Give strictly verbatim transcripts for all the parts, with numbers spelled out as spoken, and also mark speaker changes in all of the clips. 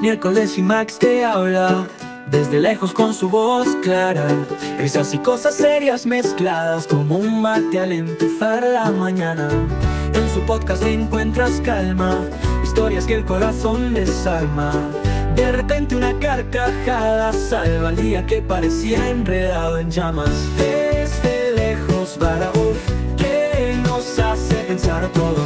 Speaker 1: miércoles y Max te habla desde lejos con su voz clara. Risas y cosas serias mezcladas como un mate al empezar la mañana. En su podcast encuentras calma, historias que el corazón desarma. De repente una carcajada salva el día que parecía enredado en llamas. Desde lejos va la voz que nos hace pensar a todos.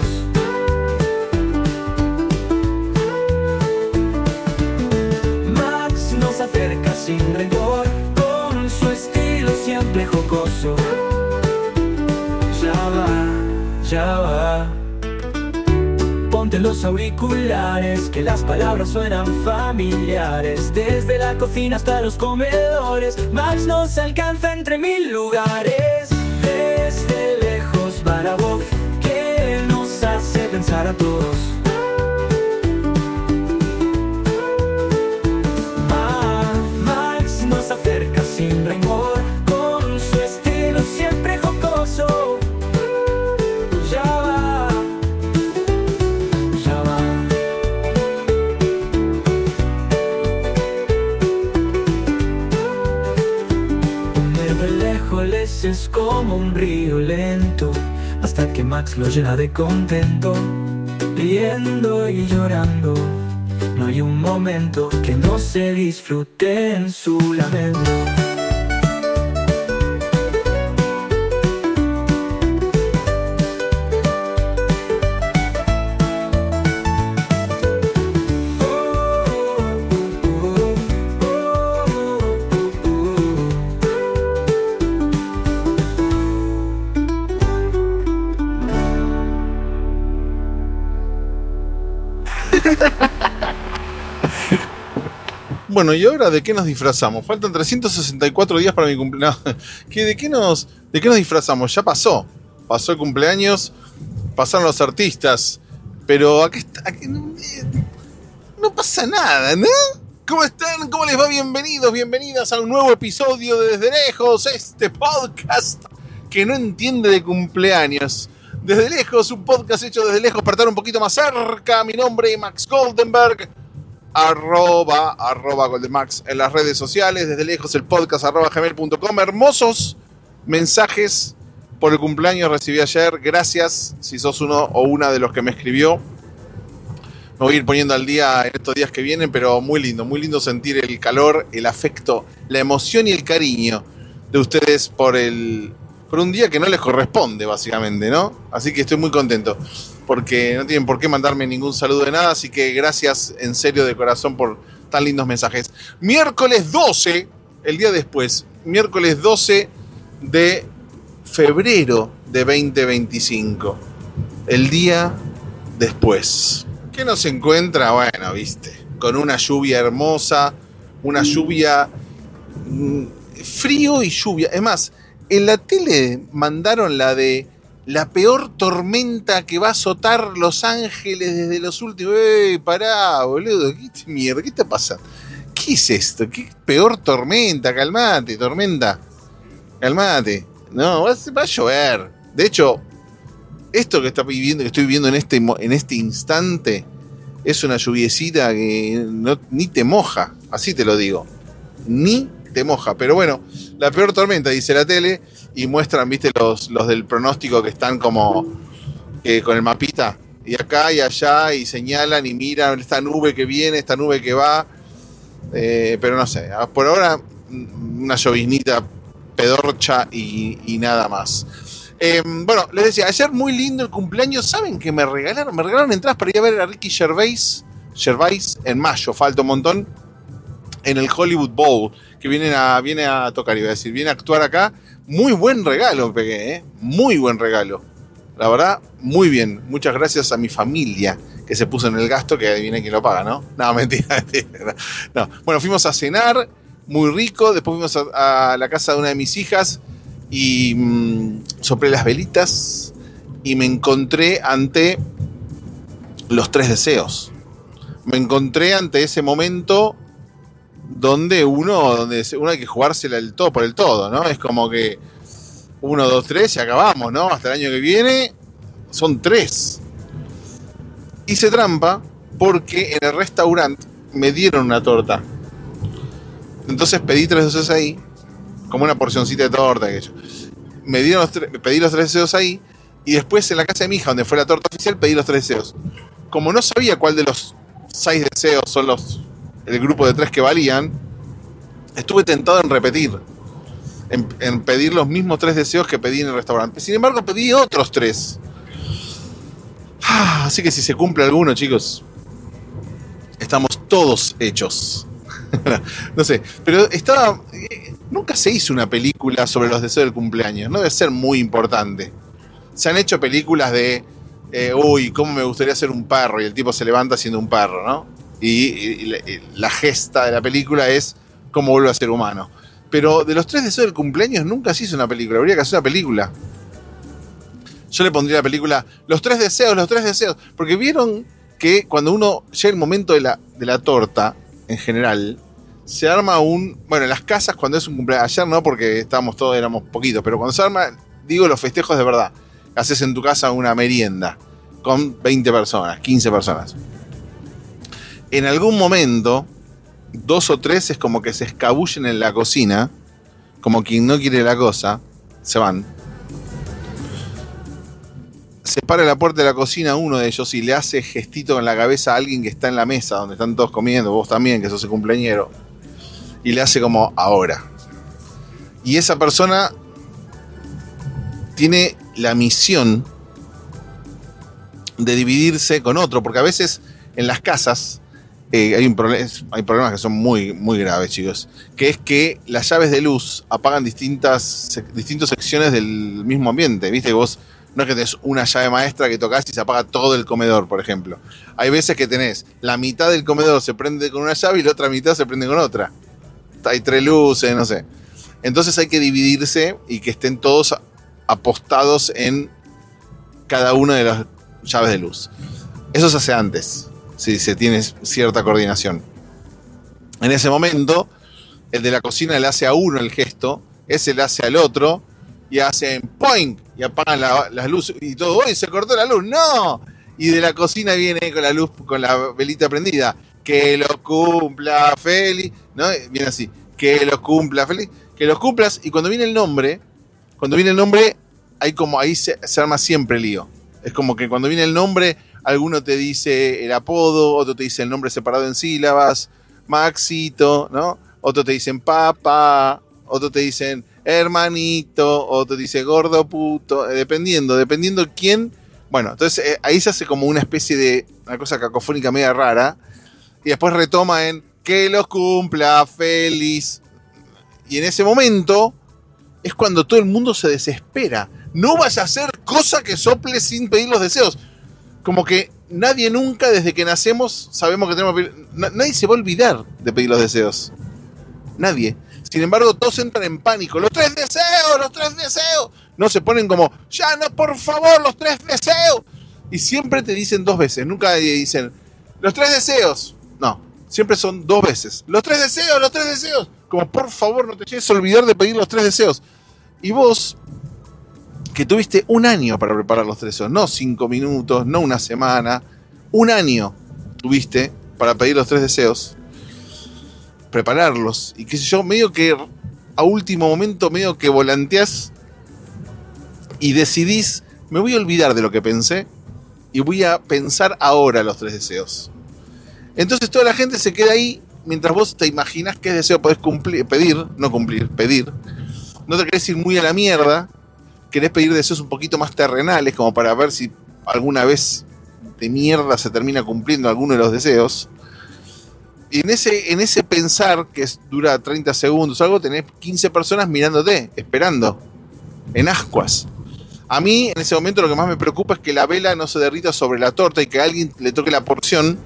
Speaker 1: Max nos acerca sin rencor, con su estilo siempre jocoso. Ya va, ya va. Ponte los auriculares, que las palabras suenan familiares. Desde la cocina hasta los comedores, Max nos alcanza entre mil lugares. Desde lejos va la voz que nos hace pensar a todos. Ma, Max nos acerca sin rencor, con su estilo siempre jocoso. Ya va. Es como un río lento, hasta que Max lo llena de contento, riendo y llorando. No hay un momento que no se disfrute en su lamento.
Speaker 2: Bueno, ¿y ahora de qué nos disfrazamos? Faltan trescientos sesenta y cuatro días para mi cumpleaños. ¿Qué, de, qué nos, ¿De qué nos disfrazamos? Ya pasó. Pasó el cumpleaños, pasaron los artistas. Pero aquí, aquí no, no pasa nada, ¿no? ¿Cómo están? ¿Cómo les va? Bienvenidos, bienvenidas a un nuevo episodio de Desde Lejos, este podcast que no entiende de cumpleaños. Desde Lejos, un podcast hecho desde lejos para estar un poquito más cerca. Mi nombre es Max Goldenberg. Arroba, arroba Goldenmax en las redes sociales, desde lejos el podcast arroba gmail punto com. Hermosos mensajes por el cumpleaños recibí ayer, gracias si sos uno o una de los que me escribió. Me voy a ir poniendo al día en estos días que vienen, pero muy lindo, muy lindo sentir el calor, el afecto, la emoción y el cariño de ustedes por el por un día que no les corresponde, básicamente, ¿no? Así que estoy muy contento, porque no tienen por qué mandarme ningún saludo de nada, así que gracias en serio de corazón por tan lindos mensajes. Miércoles doce, el día después, miércoles doce de febrero de veinte veinticinco, el día después. ¿Qué nos encuentra? Bueno, viste, con una lluvia hermosa, una lluvia, mmm, frío y lluvia. Es más, en la tele mandaron la de la peor tormenta que va a azotar Los Ángeles desde los últimos... ¡Ey, pará, boludo! ¿Qué mierda? ¿Qué está pasando? ¿Qué es esto? ¿Qué peor tormenta? Calmate, tormenta. Calmate. No, va a, va a llover. De hecho, esto que está viviendo, que estoy viviendo en este, en este instante, es una lluviecita que no, ni te moja. Así te lo digo. Ni te moja. Pero bueno, la peor tormenta, dice la tele. Y muestran, viste, los, los del pronóstico que están como eh, con el mapita. Y acá y allá, y señalan y miran esta nube que viene, esta nube que va. Eh, pero no sé, por ahora una lloviznita pedorcha y, y nada más. Eh, bueno, les decía, ayer muy lindo el cumpleaños. ¿Saben qué me regalaron? Me regalaron entradas para ir a ver a Ricky Gervais, Gervais en mayo, falta un montón, en el Hollywood Bowl, que viene a, viene a tocar, iba a decir, viene a actuar acá. Muy buen regalo pegué, ¿eh? Muy buen regalo. La verdad, muy bien. Muchas gracias a mi familia que se puso en el gasto, que adivinen quién lo paga, ¿no? No, mentira, mentira. No. Bueno, fuimos a cenar, muy rico. Después fuimos a, a la casa de una de mis hijas y mmm, soplé las velitas y me encontré ante los tres deseos. Me encontré ante ese momento donde uno, donde uno hay que jugársela el todo por el todo, ¿no? Es como que uno, dos, tres y acabamos, ¿no? Hasta el año que viene son tres. Hice trampa porque en el restaurante me dieron una torta. Entonces pedí tres deseos ahí, como una porcioncita de torta. Que yo. Me dieron los tre- pedí los tres deseos ahí, y después en la casa de mi hija, donde fue la torta oficial, pedí los tres deseos. Como no sabía cuál de los seis deseos son los el grupo de tres que valían, estuve tentado en repetir, en, en pedir los mismos tres deseos que pedí en el restaurante. Sin embargo, pedí otros tres. Ah, así que si se cumple alguno, chicos, estamos todos hechos. No sé, pero estaba... Eh, nunca se hizo una película sobre los deseos del cumpleaños. No debe ser muy importante. Se han hecho películas de... Eh, uy, cómo me gustaría ser un perro. Y el tipo se levanta siendo un perro, ¿no? Y, y, y la, y la gesta de la película es cómo vuelve a ser humano. Pero de los tres deseos del cumpleaños nunca se hizo una película. Habría que hacer una película. Yo le pondría la película Los tres deseos, los tres deseos. Porque vieron que cuando uno llega el momento de la, de la torta, en general, se arma un... Bueno, en las casas cuando es un cumpleaños... Ayer no, porque estábamos todos, éramos poquitos. Pero cuando se arma, digo, los festejos de verdad. Haces en tu casa una merienda con veinte personas, quince personas. En algún momento, dos o tres es como que se escabullen en la cocina, como quien no quiere la cosa, se van. Se para la puerta de la cocina uno de ellos y le hace gestito con la cabeza a alguien que está en la mesa, donde están todos comiendo, vos también, que sos el cumpleañero, y le hace como ahora. Y esa persona tiene la misión de dividirse con otro, porque a veces en las casas eh, hay, un problem- hay problemas que son muy, muy graves, chicos, que es que las llaves de luz apagan distintas, sec- distintas secciones del mismo ambiente, viste que vos no es que tenés una llave maestra que tocas y se apaga todo el comedor, por ejemplo. Hay veces que tenés la mitad del comedor se prende con una llave y la otra mitad se prende con otra. Hay tres luces, no sé. Entonces hay que dividirse y que estén todos apostados en cada una de las llaves de luz. Eso se hace antes, si se tiene cierta coordinación. En ese momento, el de la cocina le hace a uno el gesto, ese le hace al otro, y hacen ¡poing! Y apagan la, las luces y todo. ¡Uy, se cortó la luz! ¡No! Y de la cocina viene con la luz, con la velita prendida. ¡Que lo cumpla feliz! ¿No? Viene así. ¡Que lo cumpla feliz! Que los cumplas. Y cuando viene el nombre, cuando viene el nombre, hay como ahí se, se arma siempre lío. Es como que cuando viene el nombre, alguno te dice el apodo, otro te dice el nombre separado en sílabas, Maxito, ¿no? Otro te dicen papá, otro te dicen hermanito, otro dice gordo puto, eh, dependiendo, dependiendo quién. Bueno, entonces eh, ahí se hace como una especie de una cosa cacofónica media rara, y después retoma en que los cumpla feliz. Y en ese momento es cuando todo el mundo se desespera. No vaya a hacer cosa que sople sin pedir los deseos. Como que nadie nunca, desde que nacemos, sabemos que tenemos que pedir. Nadie se va a olvidar de pedir los deseos. Nadie. Sin embargo, todos entran en pánico. ¡Los tres deseos! ¡Los tres deseos! No, se ponen como, ¡ya no, por favor, los tres deseos! Y siempre te dicen dos veces. Nunca dicen, ¡los tres deseos! No, siempre son dos veces. ¡Los tres deseos! ¡Los tres deseos! Como, por favor, no te llegues a olvidar de pedir los tres deseos. Y vos, que tuviste un año para preparar los tres deseos, no cinco minutos, no una semana, un año tuviste para pedir los tres deseos, prepararlos, y qué sé yo, medio que a último momento, medio que volanteás y decidís, me voy a olvidar de lo que pensé y voy a pensar ahora los tres deseos. Entonces toda la gente se queda ahí mientras vos te imaginás qué deseo podés cumplir, pedir, no cumplir, pedir. No te querés ir muy a la mierda, querés pedir deseos un poquito más terrenales, como para ver si alguna vez de mierda se termina cumpliendo alguno de los deseos. Y en ese, en ese pensar, que es, dura treinta segundos o algo, tenés quince personas mirándote, esperando, en ascuas. A mí, en ese momento, lo que más me preocupa es que la vela no se derrita sobre la torta y que a alguien le toque la porción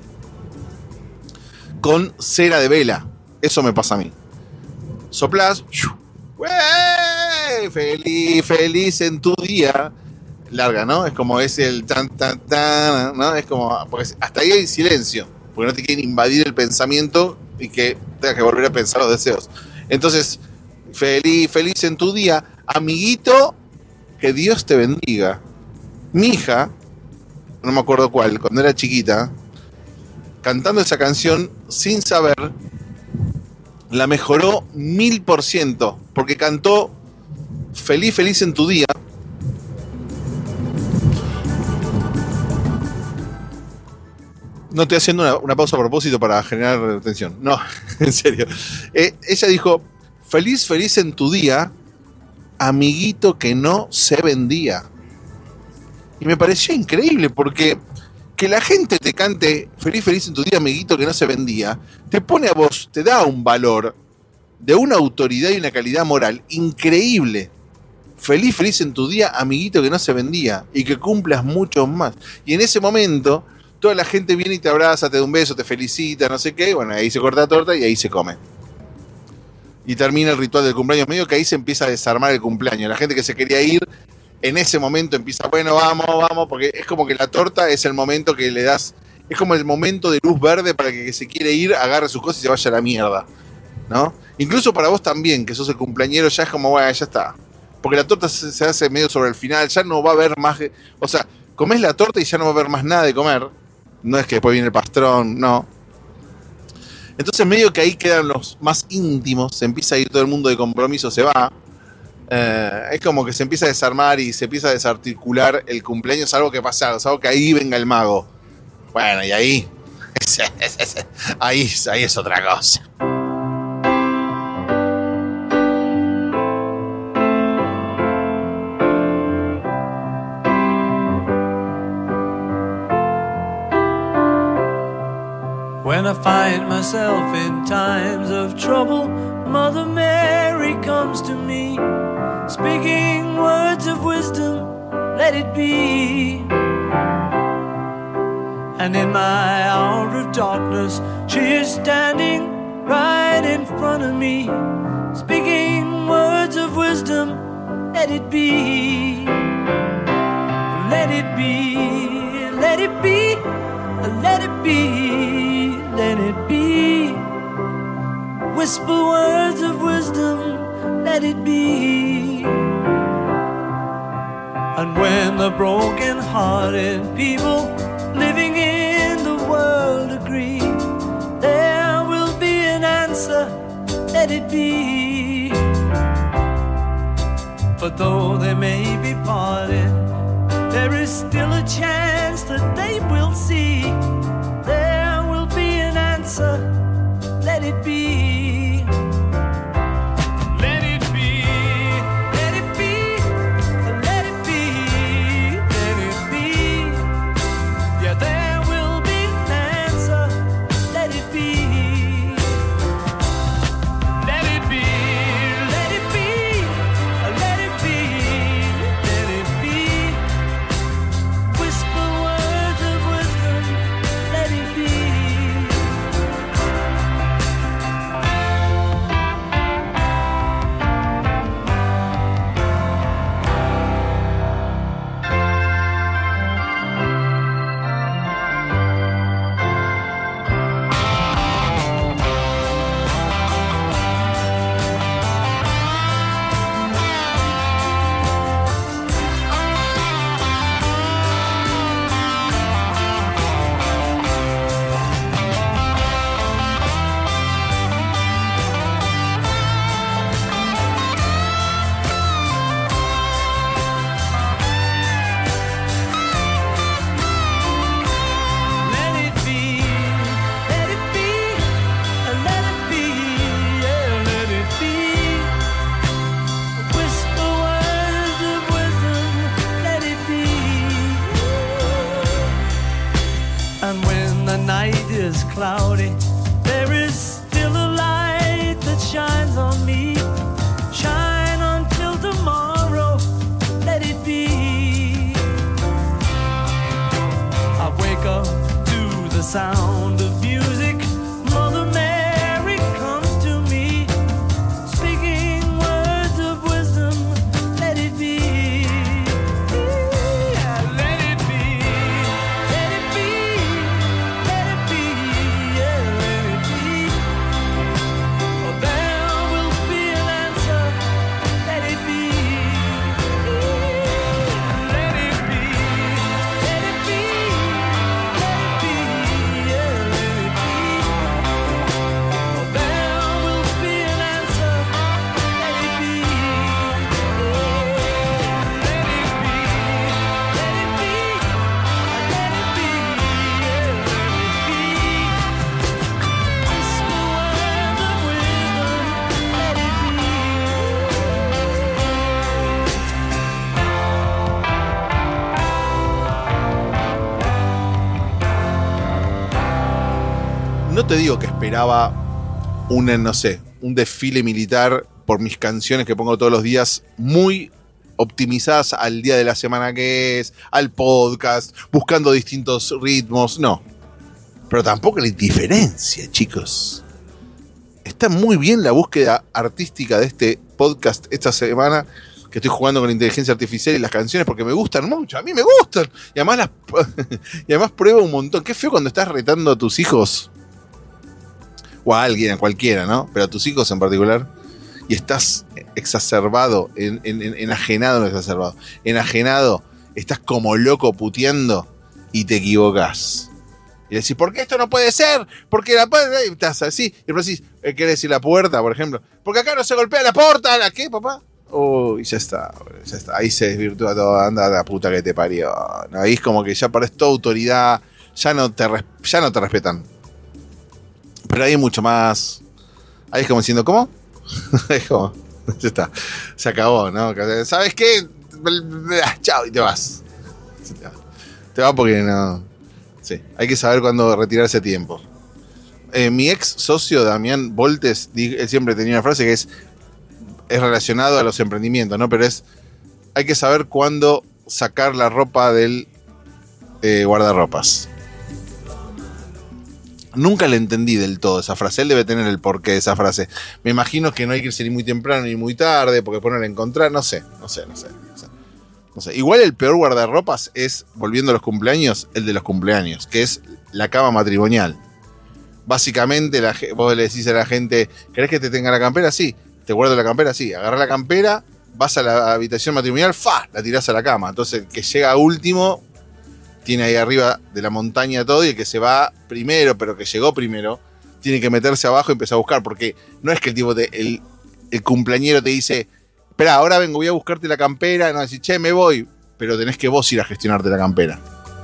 Speaker 2: con cera de vela. Eso me pasa a mí. Soplás, ¡wey! Feliz, feliz en tu día. Larga, ¿no? Es como es el tan, tan, tan, ¿no? Es como, porque hasta ahí hay silencio, porque no te quieren invadir el pensamiento y que tengas que volver a pensar los deseos. Entonces, feliz, feliz en tu día, amiguito, que Dios te bendiga. Mi hija, no me acuerdo cuál, cuando era chiquita, cantando esa canción sin saber, la mejoró mil por ciento, porque cantó Feliz, feliz en tu día. No estoy haciendo una, una pausa a propósito para generar tensión. No, en serio. Eh, ella dijo, feliz, feliz en tu día, amiguito que no se vendía. Y me pareció increíble porque que la gente te cante feliz, feliz en tu día, amiguito que no se vendía, te pone a vos, te da un valor de una autoridad y una calidad moral increíble. Feliz, feliz en tu día, amiguito que no se vendía, y que cumplas muchos más. Y en ese momento, toda la gente viene y te abraza, te da un beso, te felicita, no sé qué. Bueno, ahí se corta la torta y ahí se come. Y termina el ritual del cumpleaños. Medio que ahí se empieza a desarmar el cumpleaños. La gente que se quería ir, en ese momento empieza, bueno, vamos, vamos, porque es como que la torta es el momento que le das, es como el momento de luz verde para que el que se quiere ir agarre sus cosas y se vaya a la mierda, ¿no? Incluso para vos también, que sos el cumpleañero, ya es como, bueno, ya está. Porque la torta se, se hace medio sobre el final, ya no va a haber más, o sea, comés la torta y ya no va a haber más nada de comer. No es que después viene el pastrón, no. Entonces medio que ahí quedan los más íntimos, se empieza a ir todo el mundo de compromiso, se va. Eh, es como que se empieza a desarmar y se empieza a desarticular el cumpleaños, salvo que pasa algo, salvo que ahí venga el mago. Bueno, y ahí, ahí, ahí es otra cosa.
Speaker 1: When I find myself in times of trouble, Mother Mary comes to me, speaking words of wisdom, let it be. And in my hour of darkness, she is standing right in front of me, speaking words of wisdom, let it be. Let it be, let it be, let it be, let it be. Whisper words of wisdom, let it be. And when the broken-hearted people living in the world agree, there will be an answer, let it be. For though they may be parted, there is still a chance that they will see. There will be an answer, let it be. Let it be, let it be, let it be, let it be. Yeah, there will be an answer, let it be. Let it be, let it be, let it be, let it be. Whisper words of wisdom, let it be. Cloudy, there is still a light that shines on me. Shine until tomorrow, let it be. I wake up to the sound of music. Mother Mary comes to me, speaking words of wisdom, let it be. Yeah, let it be, let it be, let it be. Yeah, let it be. Oh, there will be an answer, let it be. Let it be, let it be, let it be. Yeah,
Speaker 2: no te digo que esperaba una, no sé, un desfile militar por mis canciones que pongo todos los días, muy optimizadas al día de la semana que es, al podcast, buscando distintos ritmos, no. Pero tampoco la indiferencia, chicos. Está muy bien la búsqueda artística de este podcast esta semana, que estoy jugando con la inteligencia artificial y las canciones porque me gustan mucho, a mí me gustan. Y además, las, y además pruebo un montón. Qué feo cuando estás retando a tus hijos, o a alguien, a cualquiera, ¿no? Pero a tus hijos en particular, y estás exacerbado, en, en, en, enajenado, no exacerbado, enajenado, estás como loco puteando y te equivocas. Y decís, ¿por qué esto no puede ser? Porque la puerta, y estás así, y después decís, ¿qué decir la puerta, por ejemplo? Porque acá no se golpea la puerta, ¿la qué, papá? Oh, y ya está, ya está, ahí se desvirtúa todo, anda a la puta que te parió. Ahí es como que ya perdés toda autoridad, ya no te, ya no te respetan. Pero ahí hay mucho más. Ahí es como diciendo, ¿cómo? Es como, ya está, se acabó, ¿no? ¿Sabes qué? Chao, y te vas. Te vas porque no. Sí, hay que saber cuándo retirarse a tiempo. Eh, mi ex socio, Damián Voltes, él siempre tenía una frase que es, es relacionado a los emprendimientos, ¿no? Pero es, hay que saber cuándo sacar la ropa del eh, guardarropas. Nunca le entendí del todo esa frase. Él debe tener el porqué de esa frase. Me imagino que no hay que irse ni muy temprano ni muy tarde, porque ponerla a encontrar, no sé, no sé, no sé, no sé. No sé. Igual el peor guardarropas es, volviendo a los cumpleaños, el de los cumpleaños, que es la cama matrimonial. Básicamente, la, vos le decís a la gente, ¿querés que te tenga la campera? Sí. ¿Te guardo la campera? Sí. Agarrás la campera, vas a la habitación matrimonial, ¡fa! La tirás a la cama. Entonces, el que llega último tiene ahí arriba de la montaña todo, y el que se va primero, pero que llegó primero, tiene que meterse abajo y empezar a buscar, porque no es que el tipo, te, el, el cumpleañero te dice, espera, ahora vengo, voy a buscarte la campera, no, decís, che, me voy, pero tenés que vos ir a gestionarte la campera.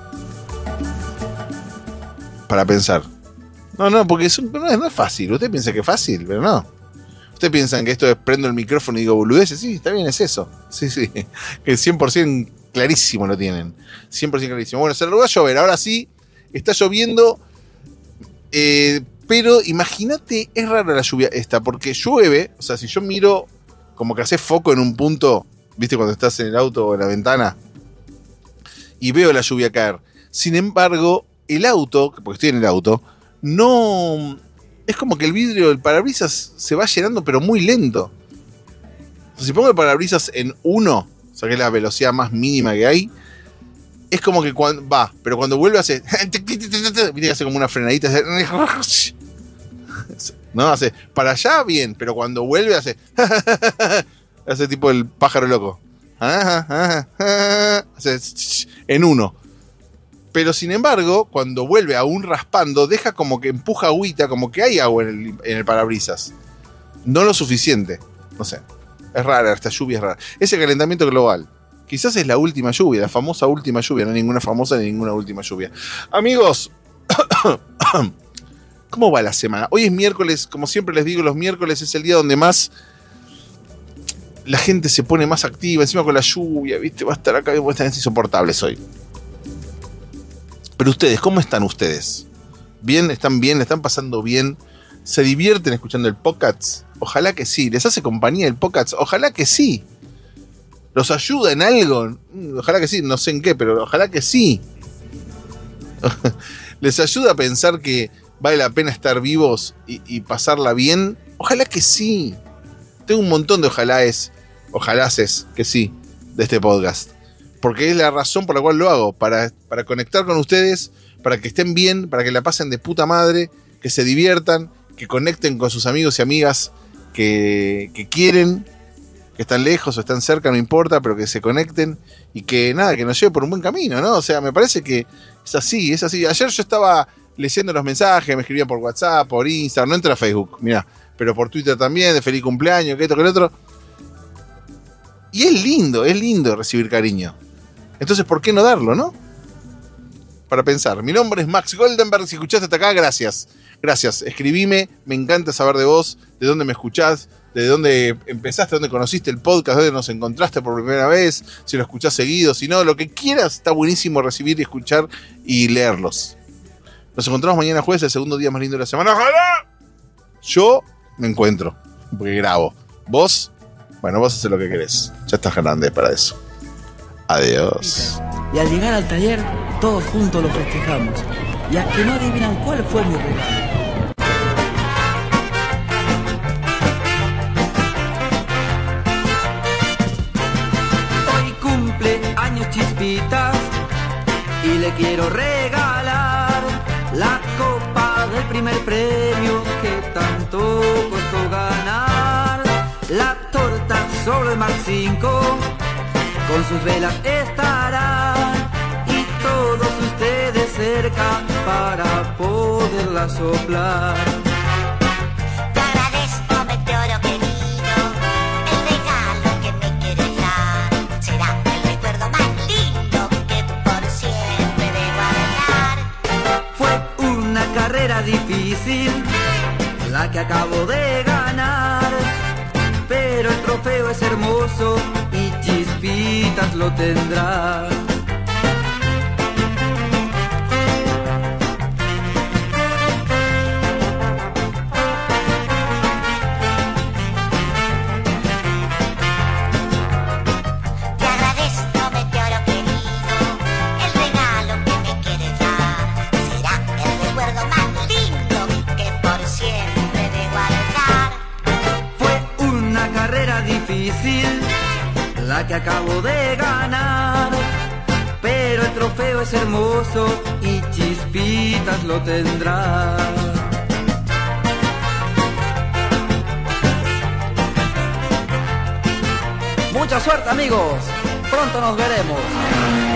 Speaker 2: Para pensar. No, no, porque eso no es, no es fácil. Usted piensa que es fácil, pero no. Ustedes piensan que esto es prendo el micrófono y digo boludeces. Sí, está bien, es eso. Sí, sí. Que cien por ciento clarísimo lo tienen. cien por ciento clarísimo. Bueno, se lo va a llover. Ahora sí, está lloviendo. Eh, pero imagínate, es rara la lluvia esta, porque llueve. O sea, si yo miro como que haces foco en un punto, ¿viste? Cuando estás en el auto o en la ventana, y veo la lluvia caer. Sin embargo, el auto, porque estoy en el auto, no. Es como que el vidrio del parabrisas se va llenando, pero muy lento. O sea, si pongo el parabrisas en uno, o sea, que es la velocidad más mínima que hay, es como que cuando va, pero cuando vuelve hace. Viste que hace como una frenadita. Hace, no, hace para allá bien, pero cuando vuelve hace. Hace tipo el pájaro loco. Hace en uno. Pero sin embargo, cuando vuelve aún raspando, deja como que empuja agüita, como que hay agua en el, en el parabrisas. No lo suficiente. No sé. Es rara, esta lluvia es rara. Ese calentamiento global. Quizás es la última lluvia, la famosa última lluvia. No hay ninguna famosa ni ninguna última lluvia. Amigos, ¿cómo va la semana? Hoy es miércoles, como siempre les digo, los miércoles es el día donde más la gente se pone más activa. Encima con la lluvia, ¿viste? Va a estar acá, va a estar insoportables hoy. Pero ustedes, ¿cómo están ustedes? ¿Bien? ¿Están bien? ¿Le están pasando bien? ¿Se divierten escuchando el podcast? Ojalá que sí. ¿Les hace compañía el podcast? Ojalá que sí. ¿Los ayuda en algo? Ojalá que sí. No sé en qué, pero ojalá que sí. ¿Les ayuda a pensar que vale la pena estar vivos y, y pasarla bien? Ojalá que sí. Tengo un montón de ojaláes, ojaláses que sí, de este podcast. Porque es la razón por la cual lo hago, para, para conectar con ustedes, para que estén bien, para que la pasen de puta madre, que se diviertan, que conecten con sus amigos y amigas que, que quieren, que están lejos o están cerca, no importa, pero que se conecten y que nada, que nos lleve por un buen camino, ¿no? O sea, me parece que es así, es así. Ayer yo estaba leyendo los mensajes, me escribían por WhatsApp, por Instagram, no entra a Facebook, mirá, pero por Twitter también, de feliz cumpleaños, que esto, que el otro. Y es lindo, es lindo recibir cariño. Entonces, ¿por qué no darlo, no? Para pensar. Mi nombre es Max Goldenberg. Si escuchaste hasta acá, gracias. Gracias. Escribime. Me encanta saber de vos, de dónde me escuchás, de dónde empezaste, dónde conociste el podcast, dónde nos encontraste por primera vez, si lo escuchás seguido, si no, lo que quieras. Está buenísimo recibir y escuchar y leerlos. Nos encontramos mañana jueves, el segundo día más lindo de la semana. ¡Ojalá! Yo me encuentro, porque grabo. Vos, bueno, vos haces lo que querés. Ya estás grande para eso. Adiós.
Speaker 1: Y al llegar al taller, todos juntos lo festejamos. Y a que no adivinan cuál fue mi regalo. Hoy cumple años Chispitas y le quiero regalar la copa del primer premio que tanto costó ganar. La torta sobre el Mar cinco con sus velas estará y todos ustedes cerca para poderla soplar.
Speaker 3: Te agradezco, meteoro querido, el regalo que me quieres dar. Será el recuerdo más lindo que por siempre de guardar.
Speaker 1: Fue una carrera difícil la que acabo de ganar, pero el trofeo es hermoso y Chispitas lo tendrá.
Speaker 3: Te agradezco, meteoro querido, el regalo que me quieres dar. Será el recuerdo más lindo que por siempre de guardar.
Speaker 1: Fue una carrera difícil la que acabo de ganar, pero el trofeo es hermoso y Chispitas lo tendrá. Mucha suerte, amigos, pronto nos veremos.